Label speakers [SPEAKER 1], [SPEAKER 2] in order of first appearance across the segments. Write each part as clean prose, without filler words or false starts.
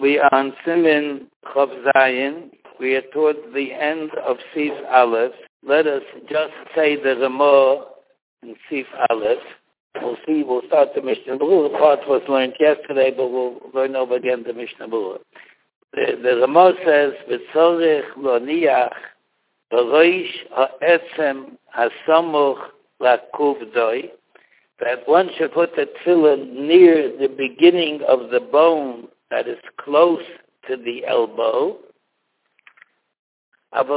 [SPEAKER 1] We are on Siman Chav Zayin. We are towards the end of Sif Aleph. Let us just say the Ramah in Sif Aleph. We'll start the Mishnah Berurah. The part was learned yesterday, but we'll learn over again the Mishnah Berurah. The Ramah says, V'tzorech lo niach b'roish ha'etzem hasamuch lakuvdoi, that one should put the tefillin near the beginning of the bone that is close to the elbow. But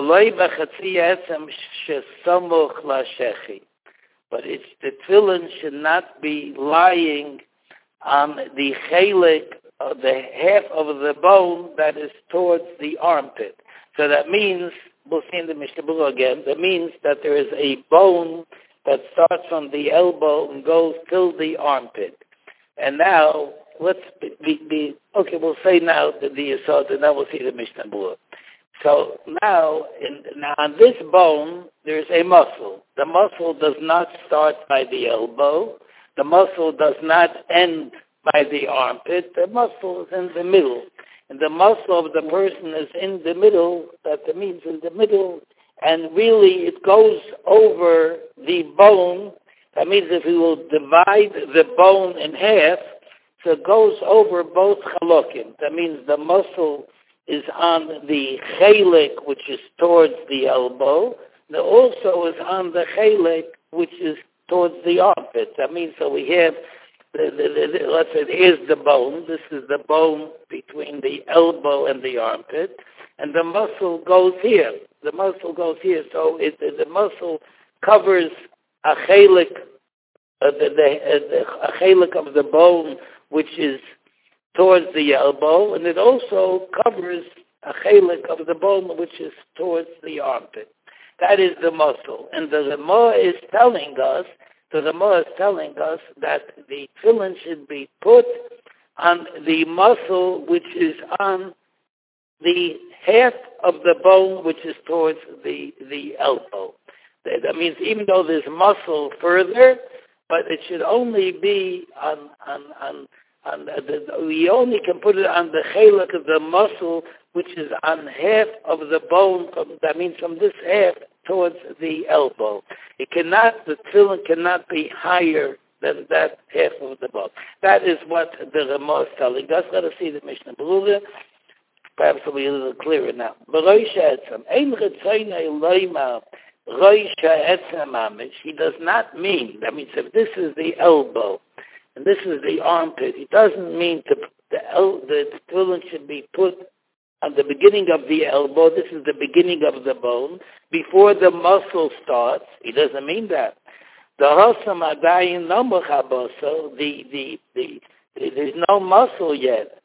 [SPEAKER 1] the tefillin should not be lying on the chelik, the half of the bone that is towards the armpit. So that means, we'll see in the Mishnah Berurah again, that means that there is a bone that starts from the elbow and goes till the armpit. And now, let's okay, we'll say now the Yesod, and then we'll see the Mishnah Berurah. So now on this bone, there's a muscle. The muscle does not start by the elbow. The muscle does not end by the armpit. The muscle is in the middle. And the muscle of the person is in the middle. That means in the middle. And really, it goes over the bone. That means if we will divide the bone in half, so it goes over both chalokim. That means the muscle is on the chelik, which is towards the elbow. It also is on the chelik, which is towards the armpit. That means, so we have, let's say, here's the bone. This is the bone between the elbow and the armpit. And the muscle goes here. The muscle goes here. So the muscle covers a chelik, a chelik of the bone, which is towards the elbow, and it also covers a chelik of the bone which is towards the armpit. That is the muscle. And the Ramah is telling us that the tefillin should be put on the muscle which is on the half of the bone which is towards the elbow. That means even though there's muscle further, but it should only be we only can put it on the chelik of the muscle, which is on half of the bone. That means from this half towards the elbow. The tefillin cannot be higher than that half of the bone. That is what the Ramah is telling us. Let us see the Mishnah Berurah. Perhaps it'll be a little clearer now. He does not mean, that means if this is the elbow, and this is the armpit, it doesn't mean the tefillin should be put on the beginning of the elbow. This is the beginning of the bone, before the muscle starts. He doesn't mean that. The hasam adayin no mechaboso, there's no muscle yet.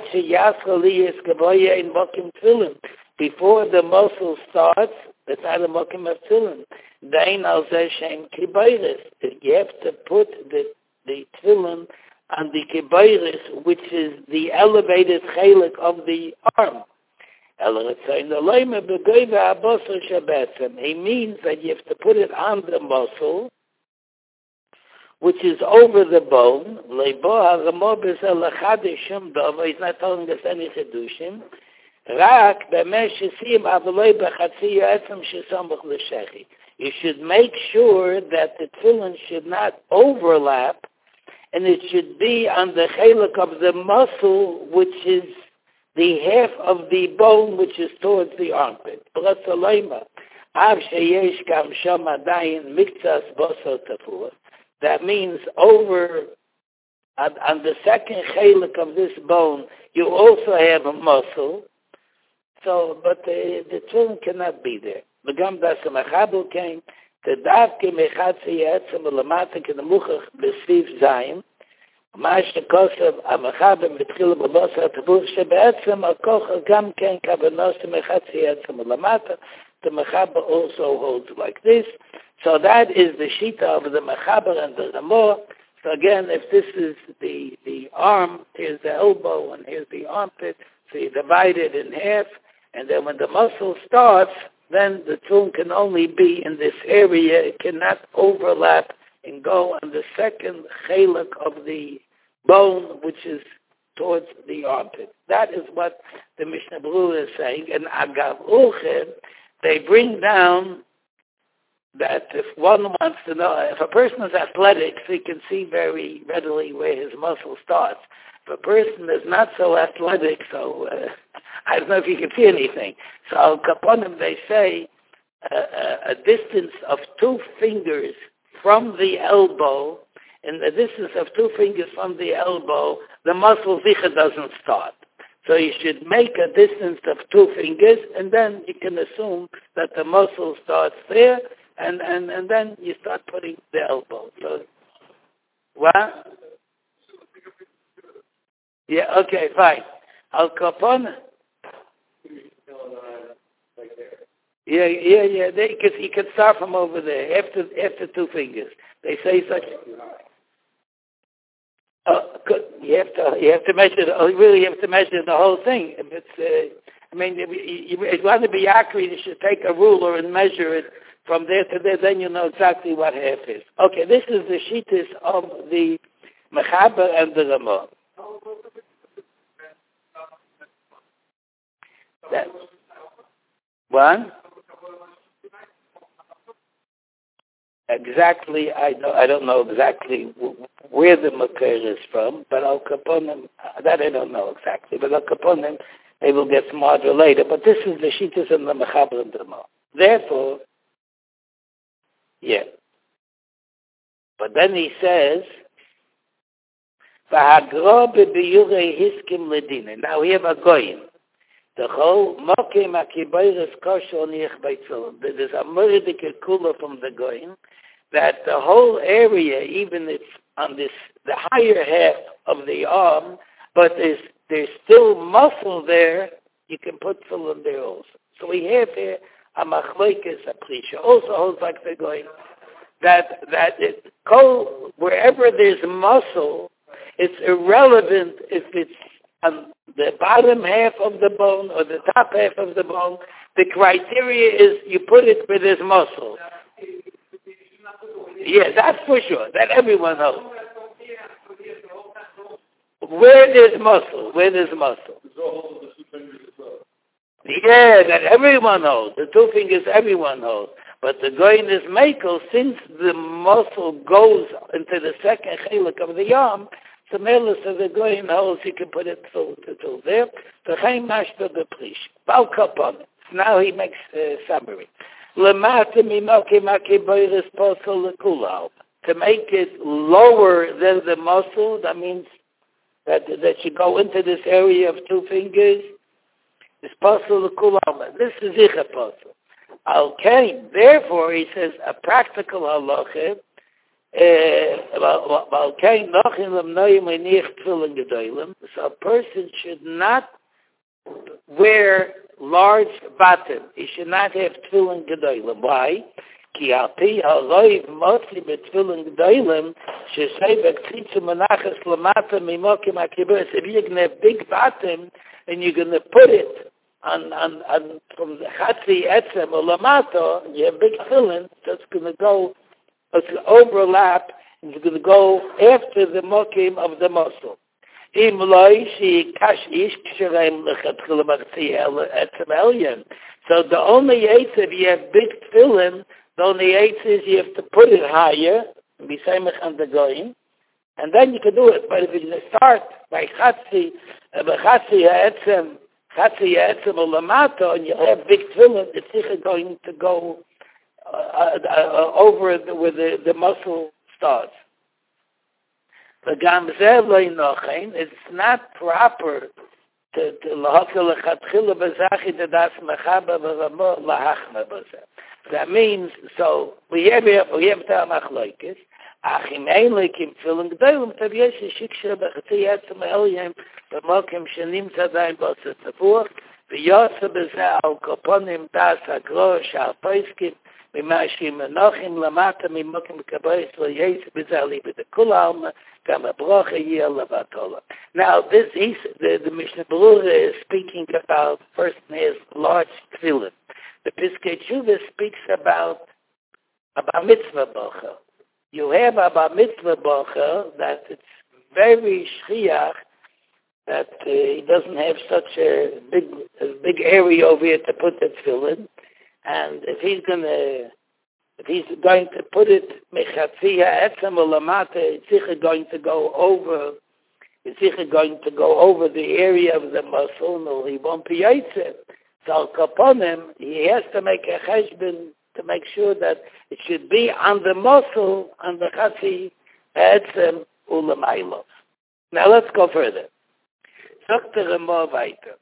[SPEAKER 1] Before the muscle starts, that's not a mokim of tefillin. Dain al zeh shem kibayris. You have to put the tefillin on the kibayris, which is the elevated chelik of the arm. He means that you have to put it on the muscle, which is over the bone. He's not telling us any chedushim. You should make sure that the tefillin should not overlap, and it should be on the chelik of the muscle, which is the half of the bone which is towards the armpit. That means over, on the second chelik of this bone, you also have a muscle. So, but the tefillin cannot be there. The Gamdas Mechaber came to Davke Mechatzi Yetzim Lamata Kenemuchach B'Sif Zayin. Ma'ash Kosav Amechaber Mitchil B'Basa Tavuch Shebe'etzim Akocha Gam Ken Kavanos Mechatzi Yetzim Lamata. The Mechaber also holds like this. So that is the Shita of the Mechaber and the Ramah. So again, if this is the arm, here's the elbow, and here's the armpit, so you divide it in half, and then when the muscle starts, then the tefillin can only be in this area. It cannot overlap and go on the second chelik of the bone, which is towards the armpit. That is what the Mishnah Berurah is saying. And Agav Ulchem, they bring down that if one wants to know, if a person is athletic, he can see very readily where his muscle starts. If a person is not so athletic, so I don't know if you can see anything. So Al Kaponim, they say a distance of 2 fingers from the elbow, in the distance of 2 fingers from the elbow, the muscle zicha doesn't start. So you should make a distance of 2 fingers, and then you can assume that the muscle starts there, and then you start putting the elbow. So, what? Yeah, okay, fine. Al Kapon. Yeah. Because you can start from over there after 2 fingers. They say such. You have to measure. Really, you have to measure the whole thing. If it's, if you want to be accurate, you should take a ruler and measure it from there to there. Then you know exactly what half is. Okay, this is the shittis of the Mechaber and the Ramah. That one. Exactly, I don't know exactly where the Makar is from, but Al Kaponim, that I don't know exactly, but Al Kaponim, they will get smarter later. But this is the Shittas and the Mechaber and the Ramah. Therefore, yeah. But then he says, now we have a goyim. The whole mokim akibayres kosher nich beitzol. There's a murder kula from the goyim that the whole area, even it's on the higher half of the arm, but there's still muscle there. You can put tefillin there also. So we have here a machlokes, a prisha. Also holds like the goyim that it wherever there's muscle, it's irrelevant if it's on the bottom half of the bone or the top half of the bone. The criteria is you put it where there's muscle. Yeah, that's for sure. That everyone knows. Where there's muscle. Yeah, that everyone knows. The 2 fingers, everyone knows. But the goyin is makel, since the muscle goes into the second chelik of the arm, so the goyin knows he can put it through there. The chaim mashta the prish. Balkapon. Now he makes a summary. To make it lower than the muscle, that means that you go into this area of 2 fingers, is possible to cool out. This is Zicha possible. Okay, therefore, he says, a practical halacha, so a person should not wear large bottom. He should not have tefillin gedolim. Why? Ki alpi haloiv mostly betefillin gedolim shesay b'ktitzu menachas lamata mimokim akiburis. If you're going to have big bottom and you're going to put it on from the chatzi etzem or lamato, you have big tefillin, that's going to go, it's going to overlap, and it's going to go after the mokim of the muscle. So the only eighth, if you have big tefillin, the only eighth is you have to put it higher, be samech on the goyim, and then you can do it. But if you start by chatzi ha'etzem or lamato, and you have big tefillin, it's going to go over where the muscle starts. It's not proper to that means, so we have machlokes. Achim einlikim tefillin gedolim tav yesh shiksha b'chatzi etzem elyon b'mokim shenimtza daim b'oseh tefur v'yotze b'zeh al koponim das hagro shal poiskim mimashim enochim lamata mimokim kabayis l'yesh b'zeh li b'dekul alma kama brocha yeh levatola. Now this is the Mishnah Berurah is speaking about the person has large tefillin. The Piskei Teshuvah speaks about mitzvah bracha. You have about mitzvah bracha that it's very shchiach that he doesn't have such a big area over here to put the tefillin, and if he's going to put it mechatzia etzem ulamata, it's sicher going to go over. It's sicher going to go over the area of the muscle. No, he won't be yaitze. So kaponim, he has to make a cheshbon to make sure that it should be on the muscle, on the chatzi etzem ulamailov. Now let's go further. Sagt der Rambam weiter.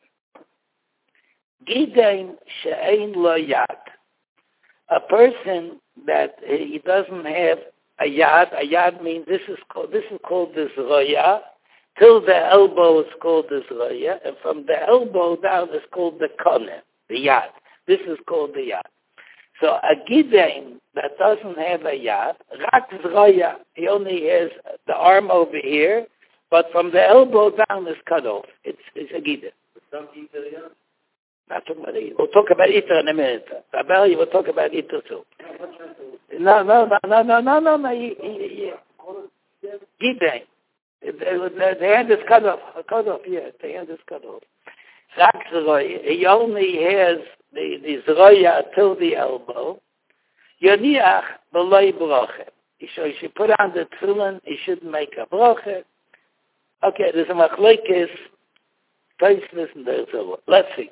[SPEAKER 1] Gidein she'ein lo yad. A person that he doesn't have a yad. A yad means this is called the zroya. Till the elbow is called the zroya, and from the elbow down is called the konen, the yad. This is called the yad. So a gidein that doesn't have a yad, rak zroya, he only has the arm over here, but from the elbow down is cut off. It's a gidein. Not talking about Iter. We'll talk about Iter in a minute. Rabbi, we'll talk about Iter too. No. Gidein. The hand is cut off. Yeah, the hand is cut off. He only has the zroya till the elbow. Yoniach b'loi broche. So he should put on the tefillin, he shouldn't make a broche. Okay, there's a machlokes, Tosfos, and there's a... Let's see.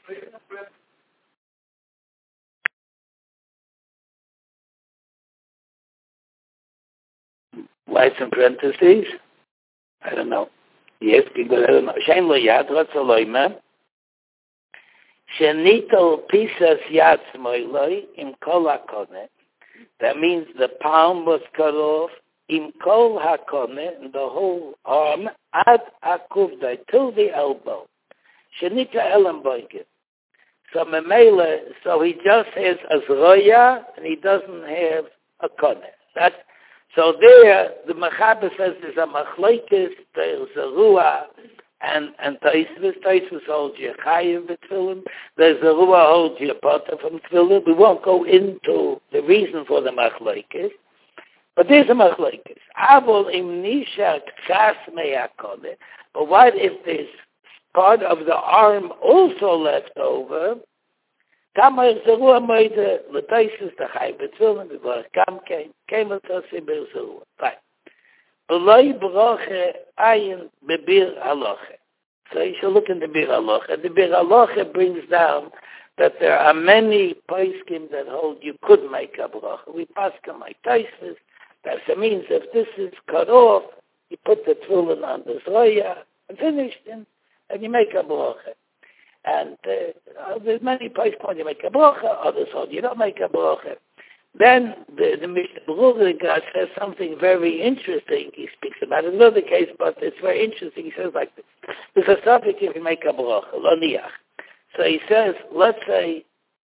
[SPEAKER 1] Why it's in parentheses? I don't know. Yes, because I don't know. Shein lo yad, what's a loime? Shenitol pisas yad smoiloi im kol hakone. That means the palm was cut off im kol hakone, and the whole arm, ad akuvdai, till the elbow. Shenita elamboiket. So memele, so he just has a zroya, and he doesn't have a kone. That's so there, the Mechaber says there's a machlokes, there's a ruah, and Tosfos. Tosfos holds you chayiv b'tefillin. There's a ruah holds you potter from tefillin. We won't go into the reason for the machlokes, but there's a machlokes. Avol im nishak chas meyakone. But what if there's part of the arm also left over? Kama is the ruah moide l'Tosfos the chayiv b'tefillin. B'var kam came with us in Berzul. Fine. B'loi broche ayin bebir halacha. So you should look in the bir halacha. The bir halacha brings down that there are many poskim that hold you could make a bracha. We paskin like Tosfos. That means if this is cut off, you put the tefillin on the zroya and finished, and you make a bracha. And there's many poskim when you make a bracha, others hold you don't make a bracha. Then the Mishnah Berurah says something very interesting. He speaks about another case, but it's very interesting. He says like this. There's a topic if you make a bracha, laniach. So he says, let's say,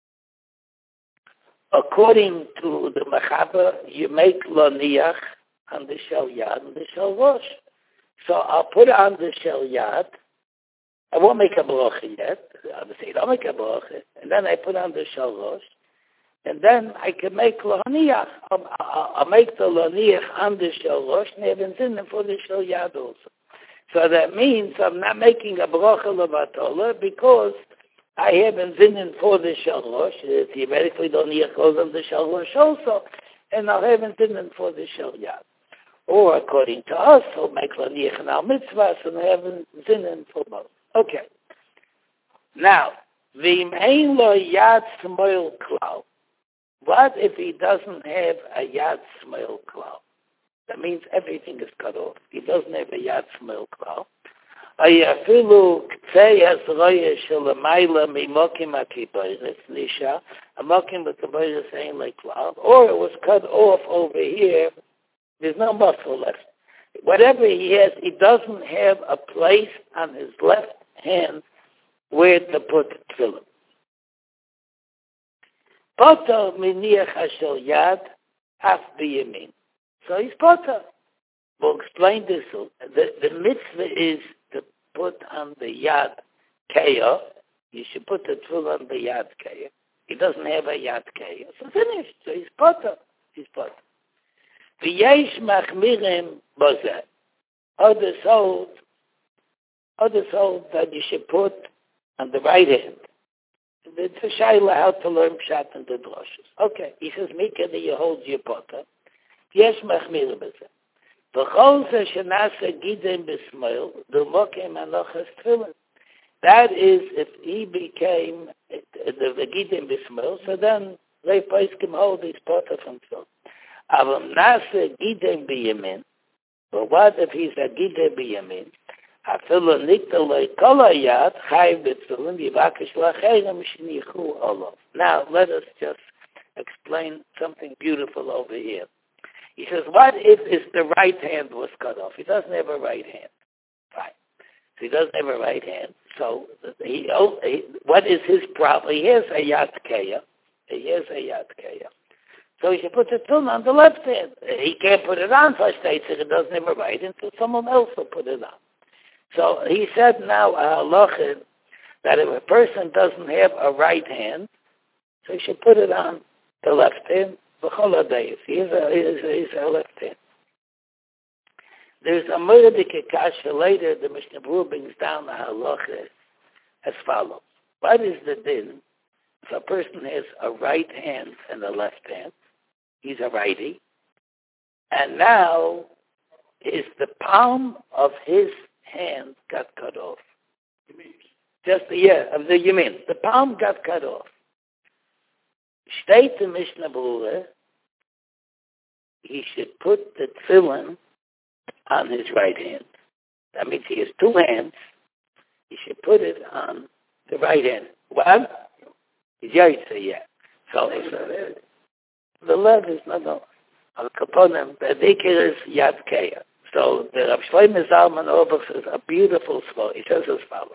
[SPEAKER 1] according to the Mechaber, you make laniach on the shel yad and the shel rosh. So I'll put on the shel yad. I won't make a bracha yet. I'll say, I'll make a bracha. And then I put on the shel rosh. And then I can make laniach. I'll make the laniach on the shel rosh, and I have in for the shel yad also. So that means I'm not making a bracha levatola because I have in for the shel rosh. Theoretically, the laniach goes on the shel rosh also, and I'll have in for the shel yad. Or according to us, I'll make laniach and al mitzvahs, and I have in for both. Okay. Now, v'im ein lo yad smoil klal. What if he doesn't have a yad smoil klal? That means everything is cut off. He doesn't have a yad smoil klal. Ayafilu k'tzei hasroya shelamayla mimokim akibayres nisha. Amokim akibayres ain't like klal. Or it was cut off over here. There's no muscle left. Whatever he has, he doesn't have a place on his left hand where to put tefillin. Potter miniach hashel yad haf biyamin. So he's potter. We'll explain this. The mitzvah is to put on the yad kaya. You should put the tefillin on the yad kaya. He doesn't have a yad kaya. So finished. So he's potter. He's potter. V'yesh machmirim bozeh. Others hold Others hold that you should put on the right hand. It's a shayla how to learn pshat and the droshes. Okay, he says, Mika, that you hold your potter. Yes, machmir b'zeh. V'chol ze shenase gidem b'smoil, d'mokem anochas tefillin. That is, if he became the gidem b'smoil, so then they can hold his potter from tefillin. Avam nase gidem b'yamin. But what if he's a gidem b'yamin? Afilo niktoloi kolayat chayv b'tefillin yivakesh la'cheirem shenichu olav. Now, let us just explain something beautiful over here. He says, what if the right hand was cut off? He doesn't have a right hand. Fine. So he doesn't have a right hand. So what is his problem? He has a yad keya. So he should put the tefillin on the left hand. He can't put it on, first states it doesn't have a right hand, so someone else will put it on. So he said now, halacha, that if a person doesn't have a right hand, so he should put it on the left hand. He's a left hand. There's a Mordecai Kasha later, the Mishnah Berurah brings down the halacha as follows. What is the din if a person has a right hand and a left hand? He's a righty. And now is the palm of his hand got cut off. Of the yamin. The palm got cut off. State the Mishnah Berurah, he should put the tefillin on his right hand. That means he has two hands. He should put it on the right hand. What? He's yaitse, yeah. So the left is not on the kaponim. The dikir is yad keya. So the Rav Shlomo Zalman Auerbach says a beautiful quote. He says as follows.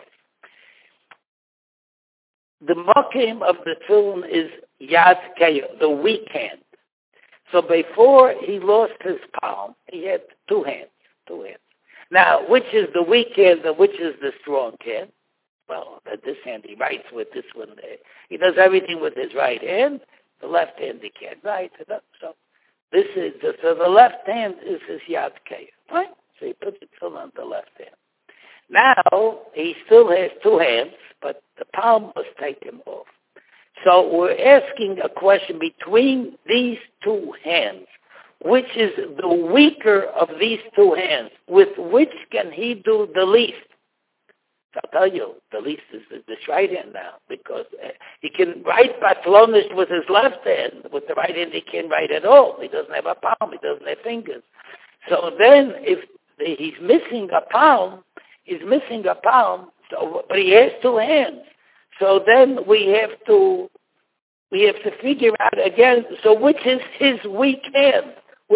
[SPEAKER 1] The mokim of the tefillin is yad keya, the weak hand. So before he lost his palm, he had two hands. Now, which is the weak hand and which is the strong hand? Well, this hand he writes with, this one he does everything with his right hand. The left hand he can't write. So the left hand is his yad keya. Right? So he puts it still on the left hand. Now, he still has two hands, but the palm was taken off. So we're asking a question between these two hands. Which is the weaker of these two hands? With which can he do the least? I'll tell you, the least is this right hand now, because he can write Batlonish with his left hand. With the right hand, he can't write at all. He doesn't have a palm. He doesn't have fingers. So then, if he's missing a palm, so, but he has two hands. So then we have to figure out again, so which is his weak hand?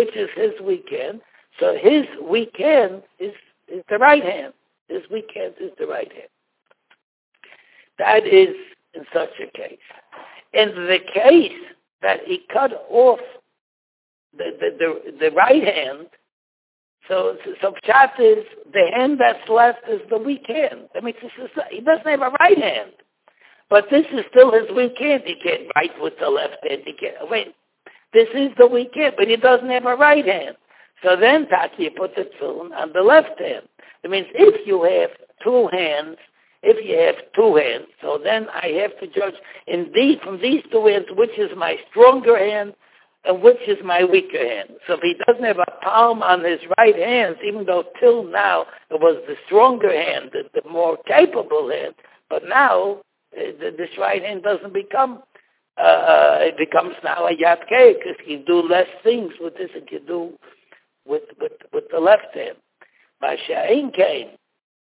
[SPEAKER 1] So his weak hand is the right hand. His weak hand is the right hand. That is in such a case. In the case that he cut off the right hand, so pshat is the hand that's left is the weak hand. I mean, he doesn't have a right hand, but this is still his weak hand. He can't write with the left hand. This is the weak hand, but he doesn't have a right hand. So then, Taki, you put the tefillin on the left hand. It means if you have two hands, so then I have to judge from these two hands, which is my stronger hand and which is my weaker hand. So if he doesn't have a palm on his right hand, even though till now it was the stronger hand, the more capable hand, but now this right hand doesn't become, it becomes now a yad keya, because he can do less things with this than he can do with the left hand. Masha'in kain,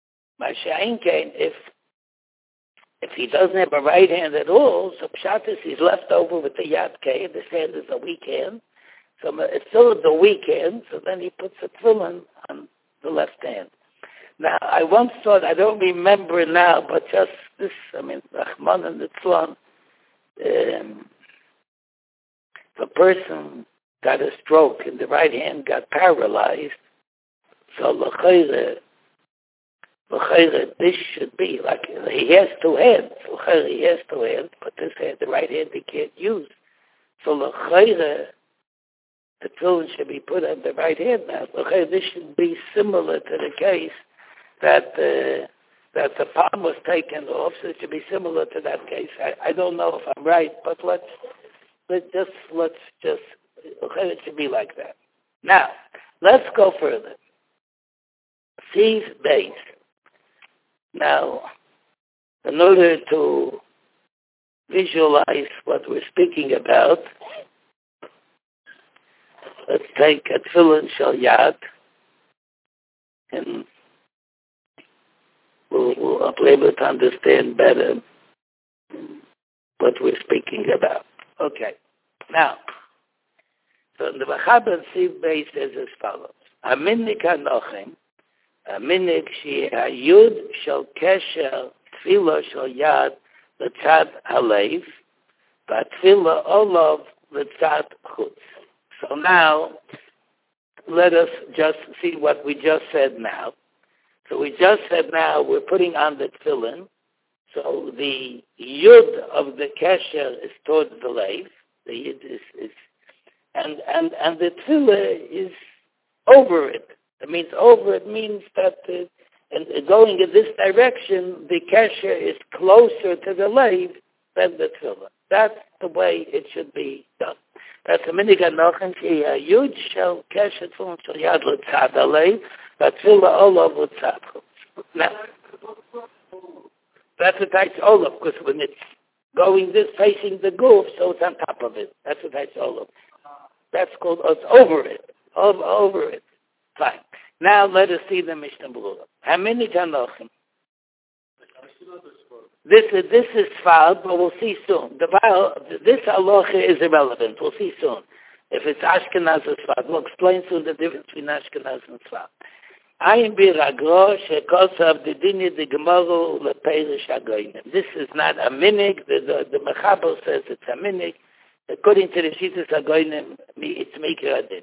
[SPEAKER 1] if he doesn't have a right hand at all, so pshat is he's left over with the yad keya, this hand is a weak hand, so it's still the weak hand, so then he puts a tefillin on the left hand. Now, I once thought, I don't remember now, but just this, Rahman and Litzlan, the person got a stroke and the right hand got paralyzed, so l'chayre, this should be like, he has two hands, but this hand, the right hand, he can't use. So l'chayre, the tefillin should be put on the right hand now. L'chayre, this should be similar to the case that that the palm was taken off, so it should be similar to that case. I don't know if I'm right, but let's just it should be like that. Now, let's go further. Sieve base. Now, in order to visualize what we're speaking about, let's take a tefillin shel yad, and we'll be able to understand better what we're speaking about. Okay. Now, so the Mechaber Sieve base says as follows: Aminik hanochim, aminik she'ayud shel kesher tefillah shel yad l'tzad halev, v'atefillah olav l'tzad chutz. So now, let us just see what we just said now. So we just said now we're putting on the tefillin. So the yud of the kesher is towards the lev. The yud is and the tefillah is over it. It means over it means that and going in this direction, the kesher is closer to the lev than the tefillah. That's the way it should be done. That's a minig hanochim ki yud shel kesher tefillin shel yad l'tzad halev, v'atefillah olav l'tzad chutz. Now, that's what I say olav, because when it's going this facing the goof, so it's on top of it. That's what I say olav. That's called, it's over it. Over it. Fine. Now let us see the Mishnah Berurah. How many Tanochim? This is Sfard, but we'll see soon. This halacha is irrelevant. We'll see soon. If it's Ashkenaz or Sfard, we'll explain soon the difference between Ashkenaz and Sfard. Ayin biragro shekosav didini de gemaru leperish hagoyim. This is not a minig. The Mechaber says it's a minig. According to the Shitas Hagoyim, it's Mikra Adin.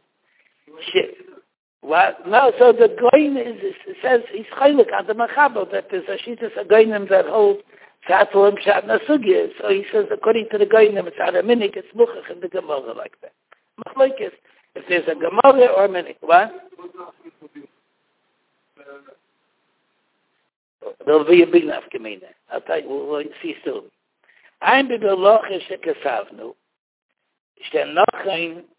[SPEAKER 1] What? No, so the Goyim says he's chaylik on the Mechaber that there's a Shitas Hagoyim that holds Tzatulim Shat Nasugya. So he says according to the Goyim, it's not a minig, it's Muchach in the Gemara like that. Machlokes, if there's a Gemara or a minig, what? There'll be a big nafkamina. I'll tell you, we'll see soon. I'm in the locha shekasavnu. Shenochin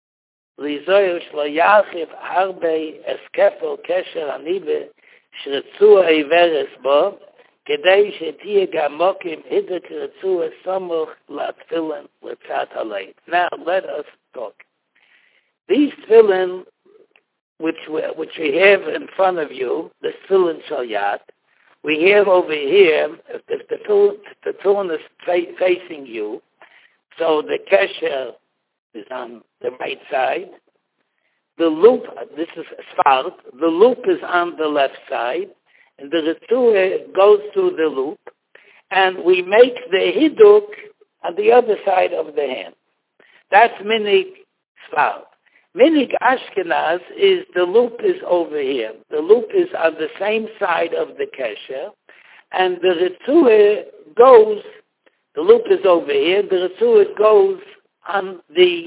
[SPEAKER 1] lizoyu shlo yachiv harbe eskefel kesher anibe shretzu eiveres bo kedei shetiye gamokim hidek retzu esamuch latfilin l'tzat halei. Now let us talk. These tefillin which we have in front of you, the tefillin shel yad, we have over here, if the tefillin is facing you, so the kesher is on the right side. The loop, this is Sfard, the loop is on the left side, and the Retzua goes through the loop, and we make the Hiduk on the other side of the hand. That's Minig Sfard. Minig Ashkenaz is the loop is over here. The loop is on the same side of the kesher, and the Retzua goes, the loop is over here, the Retzua goes on the,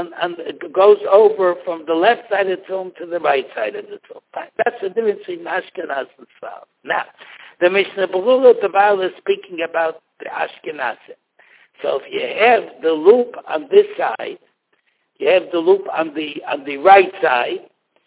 [SPEAKER 1] goes over from the left side of the tomb to the right side of the tomb. That's the difference between Ashkenaz and Sfard. Now, the Mishnah Berurah Taval is speaking about the Ashkenazim. So if you have the loop on this side, you have the loop on the right side.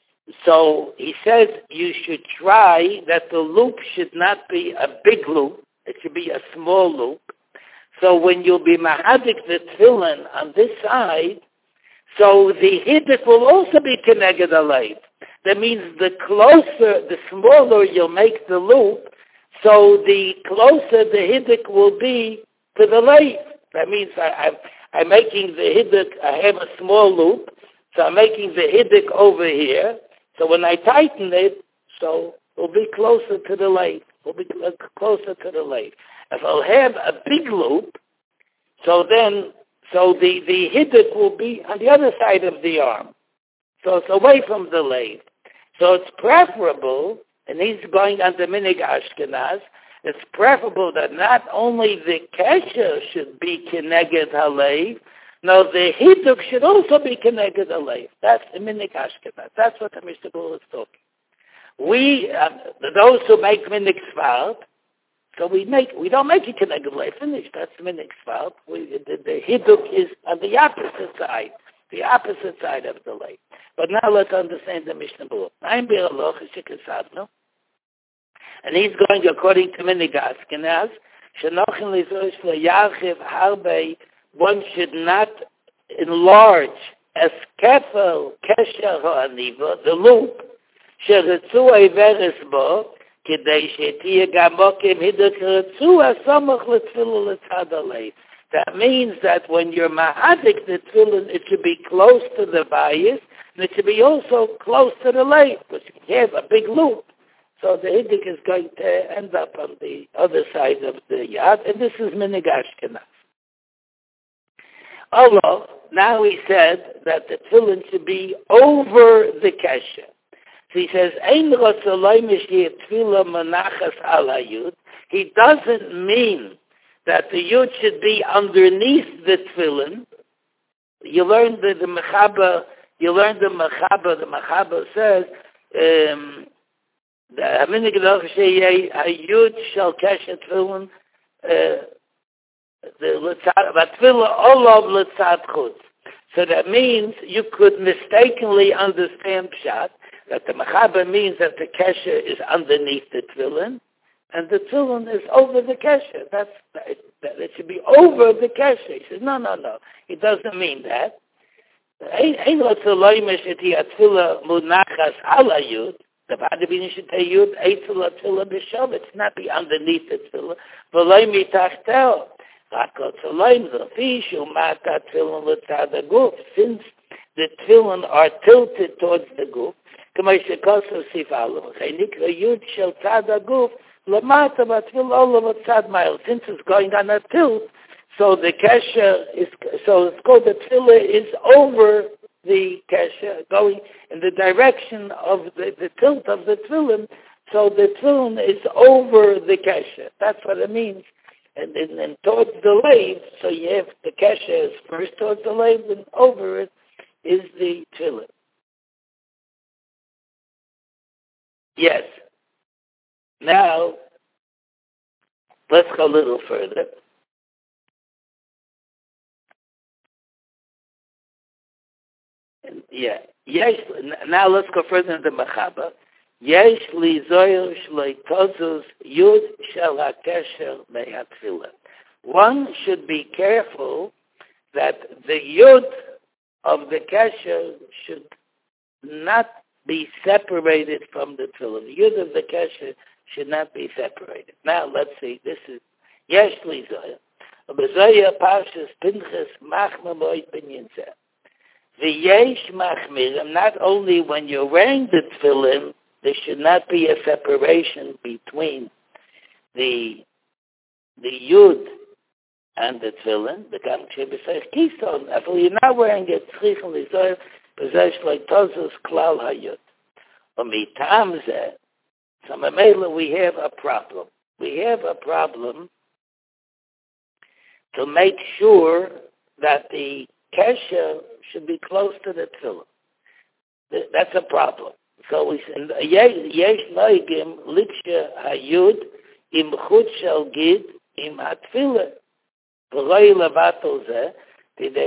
[SPEAKER 1] So he says you should try that the loop should not be a big loop. It should be a small loop. So when you'll be mahadik the tefillin on this side, so the hiddik will also be keneged alayv. That means the closer, the smaller you'll make the loop, so the closer the hiddik will be to the layv. That means I'm making the hiddik, I have a small loop, so I'm making the hiddik over here. So when I tighten it, so it'll be closer to the layv. It'll be closer to the layv. If I'll have a big loop, so then, so the hiddik will be on the other side of the arm. So it's away from the lathe. So it's preferable, and he's going on the Minig Ashkenaz, it's preferable that not only the kesher should be keneged haleiv, no, the hiduk should also be keneged haleiv. That's the Minig Ashkenaz. That's what the Mishnah Berurah is talking. We, those who make minik svart, so we don't make it connected lay. Finish. That's minik svart. The hiduk is on the opposite side of the lay. But now let's understand the Mishnah Berurah. I'm Biraloch Shikasabno, and he's going according to minik Askenaz. Shenochin lizosh leyachiv harbe. One should not enlarge as kefel kesher ha'aniva, the loop. שרצו העברס בו, כדי שתהיה גם מוקים הידוק רצו הסמוך לתפילו לצד הלב. That means that when you're mahadik the tefillin, it should be close to the bias, and it should be also close to the lane, because you have a big loop. So the hidik is going to end up on the other side of the yard, and this is minig Ashkenaz. Although, now he said that the tefillin should be over the kesher. So he says, Ein Rotzolaymish Yetfila Menachas Al Hayud. He doesn't mean that the yud should be underneath the tefillin. You learn the Mechaber. The Mechaber says, the Haminik Loch Sheyei Hayud Shal Keshet Tefillin the Letzad Vatfila Olav Letzad Chutz. So that means you could mistakenly understand Pshat that the Mechaber means that the kesher is underneath the tefillin, and the tefillin is over the kesher. It should be over the kesher. He says, no. He doesn't mean that. It's not be underneath the tefillin. Since the tefillin are tilted towards the goof, since it's going on a tilt, so the kesher is, so it's called the tefillah is over the kesher, going in the direction of the tilt of the tefillin, so the tefillin is over the kesher. That's what it means. And then towards the lave, so you have the kesher is first towards the lave, and over it is the tefillin. Yes. Now, let's go a little further. Yeah. Yes. Now let's go further into Mechaber. Yesh li zoyer shloi tozus yud shel hakesher me'atfilah. One should be careful that the yud of the kesher should not be separated from the tefillah. The yud of the kesher should not be separated. Now let's see. This is yesh li zoyer. B'zoyer parshas Pinchas machma moed binyan zeh. The yesh machmirim. Not only when you're wearing the tefillin, there should not be a separation between the yud and the tefillin. The gam shebesayich kison. If you're not wearing it, tzrichen li zoyer. So we have a problem. We have a problem to make sure that the kesher should be close to the tefillah. That's a problem. So we say, yesh noigim liksha hayud im chut shel gid im hatfilah v'roi levato zeh. Now, he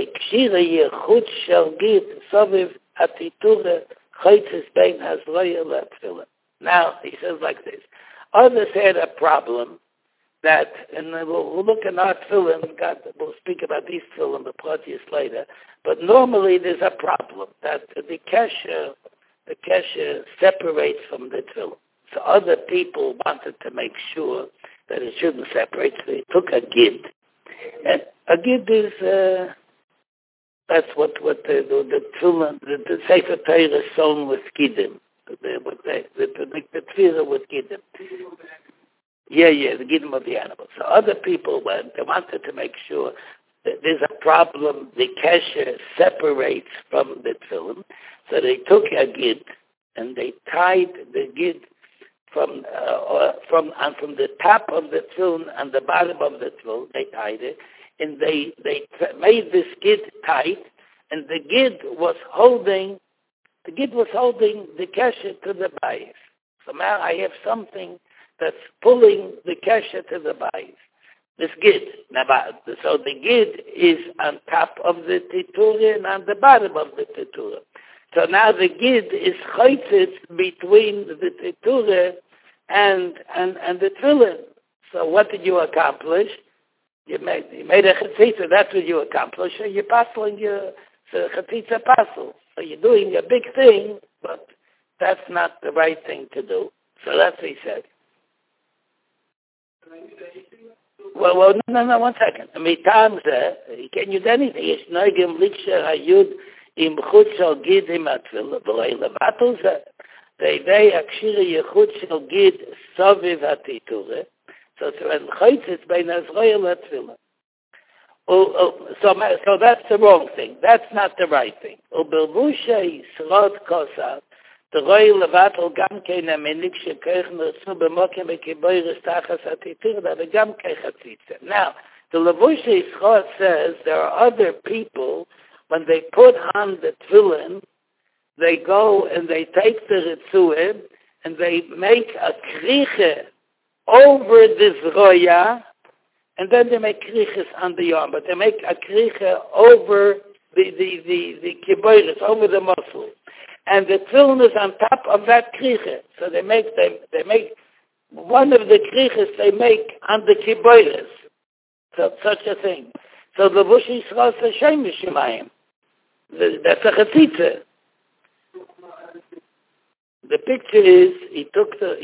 [SPEAKER 1] says like this. Others had a problem that, and we'll look in our tefillin, we'll speak about these tefillin, the Proteus later, but normally there's a problem that the kesher separates from the tefillin. So other people wanted to make sure that it shouldn't separate, so they took a gid. And a gid is... that's what the tefillin, the Sefer Torah is sewn with gidim. The tefillah with gidim. Yeah, the gidim of the animals. So other people they wanted to make sure that there's a problem. The kesher separates from the tefillin, so they took a gid and they tied the gid from the top of the tefillin and the bottom of the tefillin. They tied it. And they made this gid tight, and the gid was holding the kesher to the bias. So now I have something that's pulling the kesher to the bayis. This gid. So the gid is on top of the titura and on the bottom of the titura. So now the gid is chaytzitz between the titura and the tefillin. So what did you accomplish? You made a chatzitza. That's what you accomplished. So you're passing your chatzitza passel. So you're doing a big thing, but that's not the right thing to do. So that's what he said. Well, no, 1 second. Mitam ze, can you do anything? Yesh noigim liksher hayud im chut shel gid im atfil, v'lei levatul ze, ve'idei akshir yechut shel gid soviv hatiture, so it's when chaytzitz bein azroya l'atfila. So that's the wrong thing. That's not the right thing. Ubelvushay srot kosav, the royal levatel gam kein aminik shekoich nirzu b'mokem v'kiboyres tachas hatiture, v'gam kei chatzitza. Now, the Levushay Schot says there are other people, when they put on the tefillin, they go and they take the ritzuim and they make a kriche over the zroya, and then they make kriches on the arm, but they make a kriche over the kiboyres, over the muscle. And the tefillin is on top of that kriche. So they make one of the kriches they make on the kiboyres. So such a thing. So the Levushay Schot says Shem Yishimayim. That's a chatzitza. The picture is he took the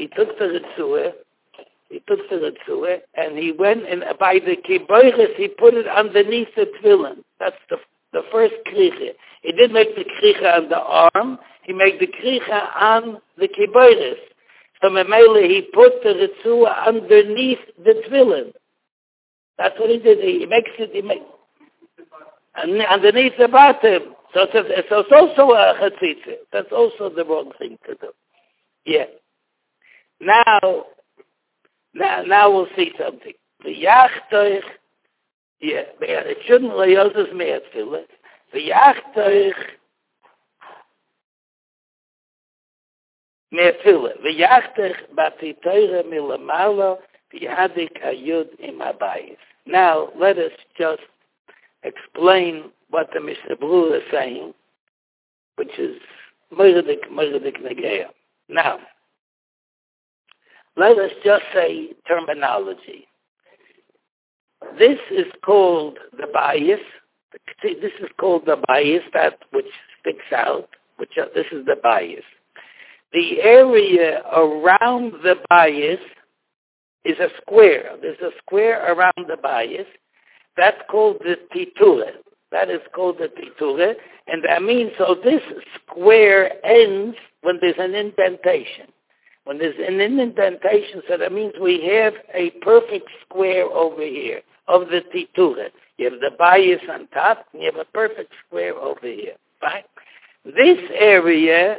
[SPEAKER 1] ritzua, and he went and by the kiboyres he put it underneath the tefillin. That's the first kricha. He didn't make the kricha on the arm. He made the kricha on the kiboyres. So Memele he put the ritzua underneath the tefillin. That's what he did. He makes it. Underneath the bottom. So it's also a chatzitza. That's also the wrong thing to do. Yeah. Now we'll see something. The yachtoich. Yeah. It shouldn't layozes me'at tefillah. The yachtoich me'at tefillah. The yachtoich batitoira milamalo v'yadik hayud im habayis. Now let us just explain what the Mishnah Berurah is saying, which is Moiradik Negeya. Now, let us just say terminology. This is called the bias. This is called the bias, that which sticks out. This is the bias. The area around the bias is a square. There's a square around the bias. That's called the titura. That is called the titura. And that means, so this square ends when there's an indentation. When there's an indentation, so that means we have a perfect square over here of the titura. You have the bias on top, and you have a perfect square over here. Right? This area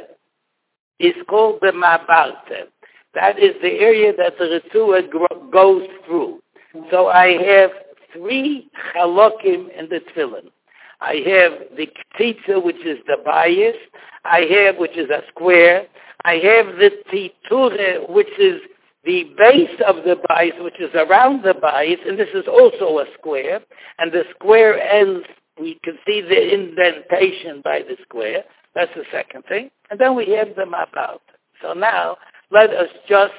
[SPEAKER 1] is called the mabarta. That is the area that the ritzua goes through. So I have 3 chalokim in the tefillin. I have the ktitza, which is the bias. I have, which is a square. I have the titura, which is the base of the bias, which is around the bias, and this is also a square. And the square ends, we can see the indentation by the square. That's the second thing. And then we have the map out. So now, let us just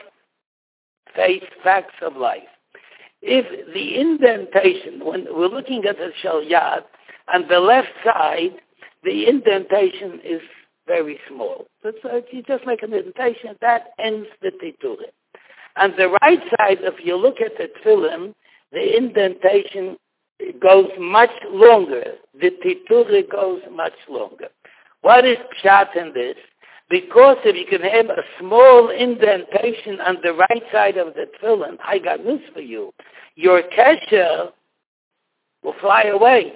[SPEAKER 1] face facts of life. If the indentation, when we're looking at the shel yad, on the left side, the indentation is very small. So you just make an indentation, that ends the titura. On the right side, if you look at the tefillin, the indentation goes much longer. The titura goes much longer. What is pshat in this? Because if you can have a small indentation on the right side of the tefillin, I got news for you. Your kesher will fly away.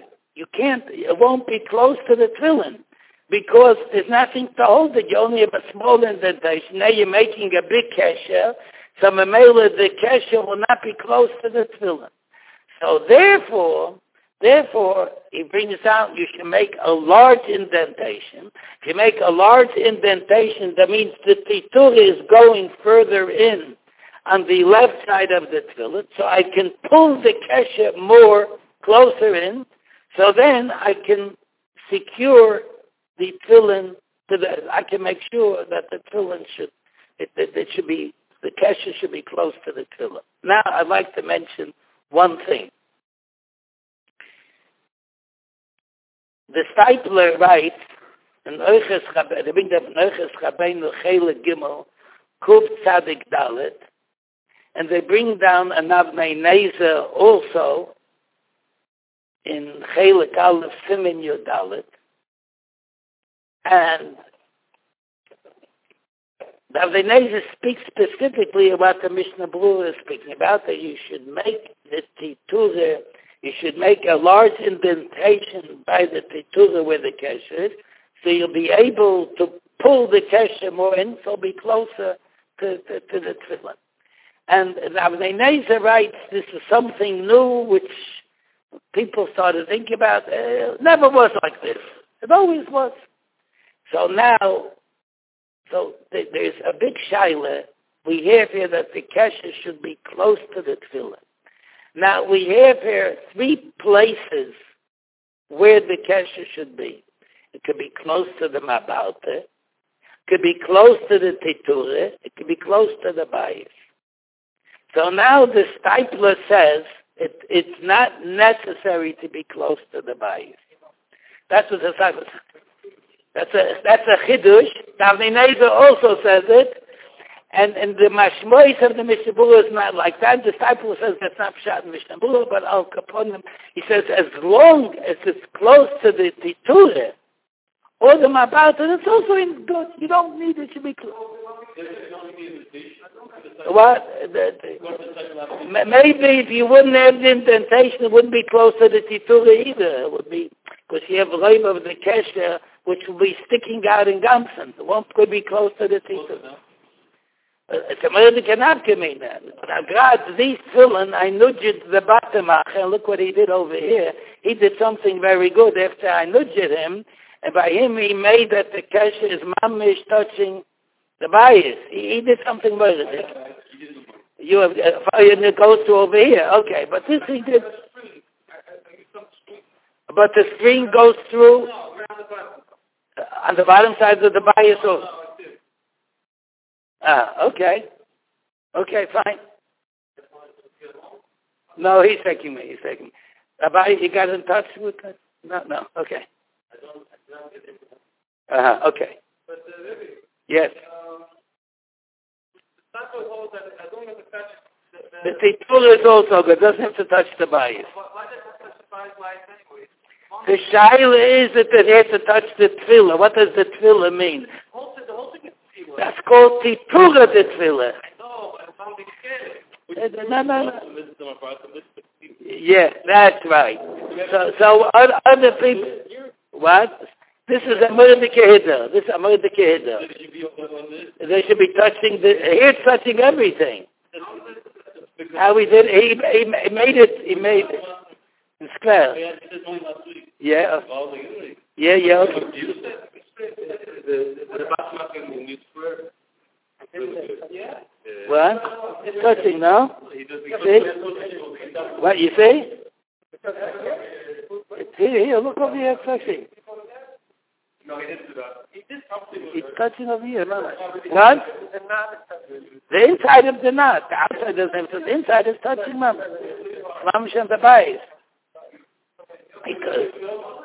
[SPEAKER 1] It won't be close to the tefillin because there's nothing to hold it. You only have a small indentation. Now you're making a big kesher, so the kesher will not be close to the tefillin. So therefore, Therefore, he brings out you should make a large indentation. If you make a large indentation, that means the titura is going further in on the left side of the tefillin, so I can pull the kesher more closer in, so then I can secure the tefillin I can make sure that the tefillin the kesher should be close to the tefillin. Now, I'd like to mention one thing. The Stipler writes in Oiches Chabeinu Chele Gimel Kuf Tzadik Dalet, and they bring down an Avnei Nezer also in Chele Aleph Simen Yud Dalet, and the Avnei Nezer speaks specifically about the Mishnah Berurah is speaking about, that you should make the titura. You should make a large indentation by the titura where the kesher is, so you'll be able to pull the kesher more in, so it'll be closer to the tefillin. And Avnei Nezer writes, this is something new which people started thinking about. It never was like this. It always was. So now, there's a big shaila. We have here that the kesher should be close to the tefillin. Now, we have here 3 places where the kesher should be. It could be close to the mabalte, it could be close to the titura, it could be close to the bayis. So now the Stipler says it's not necessary to be close to the bayis. That's what the Stipler says. That's a chidush. Avnei Nezer also says it. And the mashmois of the Mishnah Berurah is not like that. The Stipler says that's not pshat in Mishnah Berurah, but Al Kaponim, he says as long as it's close to the titura or the mabat, and it's also in good. You don't need it to be close. What? Maybe if you wouldn't have the indentation, it wouldn't be close to the titura either. It would be, because you have a line of the kesher, which will be sticking out in Gamson. The one could be close to the titura. It's a murder cannot give me that. Now, God, these tefillin, I nudged the Batemacher, and look what he did over here. He did something very good after I nudged him, and by him he made that the kesher is mamish touching the bias. He did something very good. You have, it goes to over here. Okay, but this he did. But the string goes through on the bottom side of the bias also. Okay. Okay, fine. No, he's taking me. Abai, you got in touch with that? No, okay. Okay. Yes. The titura is also good. Doesn't have to touch the bias. The shaila is that it has to touch the tefillah. What does the tefillah mean? That's called titura de tefillah. No. Yeah, that's right. So other people, what? This is a murder kehida. They should be touching here it's touching everything. How he did he made it. It's clear. Yeah. Okay. What? It's touching now? See? What you say? It's here, look over here, it's touching. It's touching over here, no. What? The inside of the knot. The outside doesn't have to. The inside is touching, mama. Mamish and the bias. Because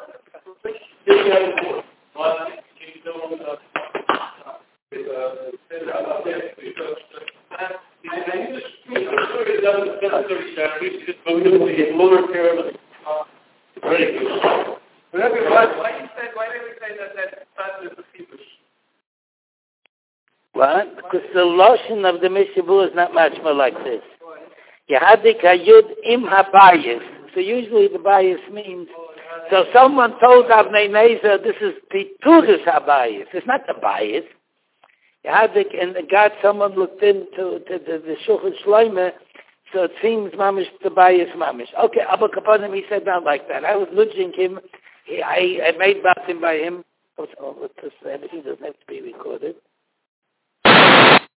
[SPEAKER 1] what? Because the lotion of the Mishnah Berurah is not much more like this. Yahadik hayud im habayis. So usually the bias means. So someone told Avnei Nezer this is tituras habayis. It's not the bias. Yahadik and God. Someone looked into the Shulchan Shloimeh. So it seems mamish Tobias mamish. Okay, Abba Kapanim, he said not like that. I was nudging him. I made batim by him. Everything doesn't have to be recorded.